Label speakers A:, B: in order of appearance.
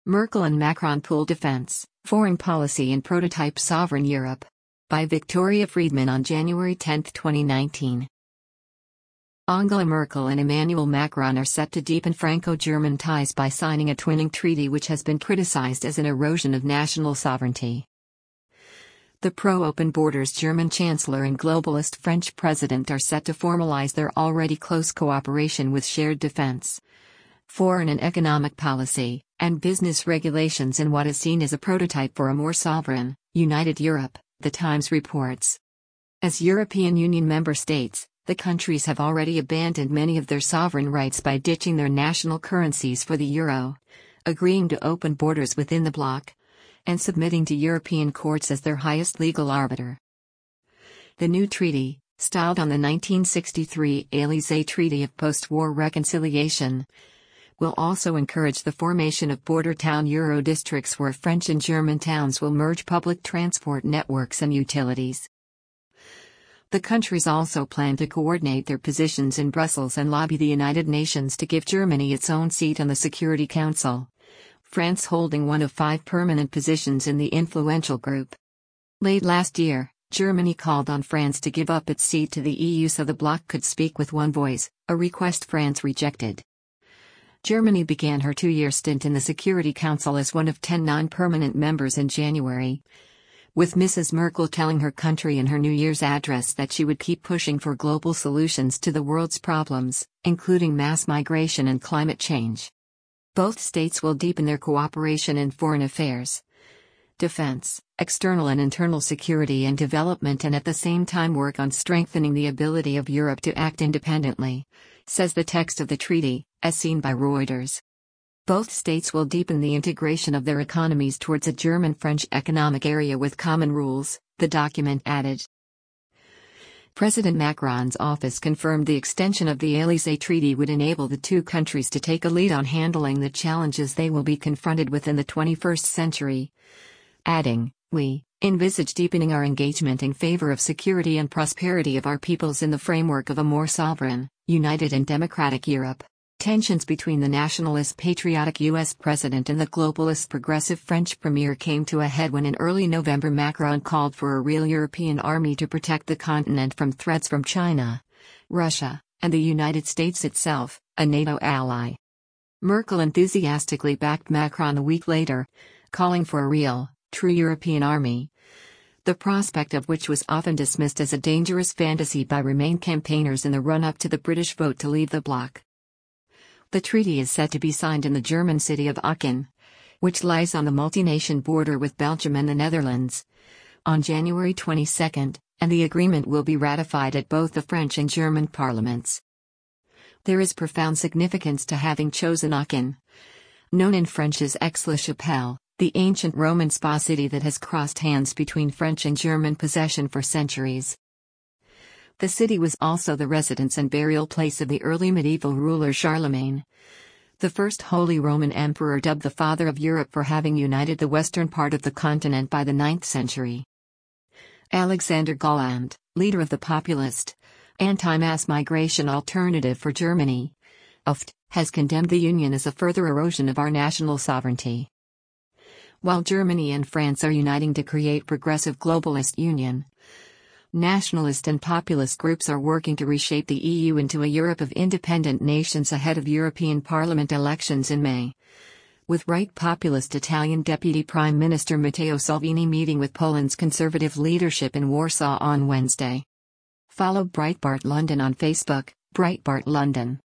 A: Merkel and Macron pool defense, foreign policy and prototype sovereign Europe. By Victoria Friedman on January 10, 2019. Angela Merkel and Emmanuel Macron are set to deepen Franco-German ties by signing a twinning treaty which has been criticized as an erosion of national sovereignty. The pro-open borders German Chancellor and globalist French President are set to formalize their already close cooperation with shared defense, foreign and economic policy, and business regulations in what is seen as a prototype for a more sovereign, united Europe, The Times reports. As European Union member states, the countries have already abandoned many of their sovereign rights by ditching their national currencies for the euro, agreeing to open borders within the bloc, and submitting to European courts as their highest legal arbiter. The new treaty, styled on the 1963 Élysée Treaty of Post-War Reconciliation, will also encourage the formation of border town euro districts where French and German towns will merge public transport networks and utilities. The countries also plan to coordinate their positions in Brussels and lobby the United Nations to give Germany its own seat on the Security Council, France holding one of 5 permanent positions in the influential group. Late last year, Germany called on France to give up its seat to the EU so the bloc could speak with one voice, a request France rejected. Germany began her 2-year stint in the Security Council as one of 10 non-permanent members in January, with Mrs. Merkel telling her country in her New Year's address that she would keep pushing for global solutions to the world's problems, including mass migration and climate change. Both states will deepen their cooperation in foreign affairs, defense, external and internal security and development, and at the same time work on strengthening the ability of Europe to act independently, says the text of the treaty, as seen by Reuters. Both states will deepen the integration of their economies towards a German-French economic area with common rules, the document added. President Macron's office confirmed the extension of the Élysée Treaty would enable the two countries to take a lead on handling the challenges they will be confronted with in the 21st century, adding, "We envisage deepening our engagement in favor of security and prosperity of our peoples in the framework of a more sovereign, united and democratic Europe." Tensions between the nationalist patriotic U.S. president and the globalist progressive French premier came to a head when in early November Macron called for a real European army to protect the continent from threats from China, Russia, and the United States itself, a NATO ally. Merkel enthusiastically backed Macron a week later, calling for a real, true European army, the prospect of which was often dismissed as a dangerous fantasy by Remain campaigners in the run-up to the British vote to leave the bloc. The treaty is set to be signed in the German city of Aachen, which lies on the multi-nation border with Belgium and the Netherlands, on January 22, and the agreement will be ratified at both the French and German parliaments. There is profound significance to having chosen Aachen, known in French as Aix-la-Chapelle, the ancient Roman spa city that has crossed hands between French and German possession for centuries. The city was also the residence and burial place of the early medieval ruler Charlemagne, the first Holy Roman Emperor, dubbed the Father of Europe for having united the western part of the continent by the 9th century. Alexander Gauland, leader of the populist, anti-mass migration Alternative for Germany, AfD, has condemned the union as a further erosion of our national sovereignty. While Germany and France are uniting to create progressive globalist union, nationalist and populist groups are working to reshape the EU into a Europe of independent nations ahead of European Parliament elections in May, with right populist Italian Deputy Prime Minister Matteo Salvini meeting with Poland's conservative leadership in Warsaw on Wednesday. Follow Breitbart London on Facebook, Breitbart London.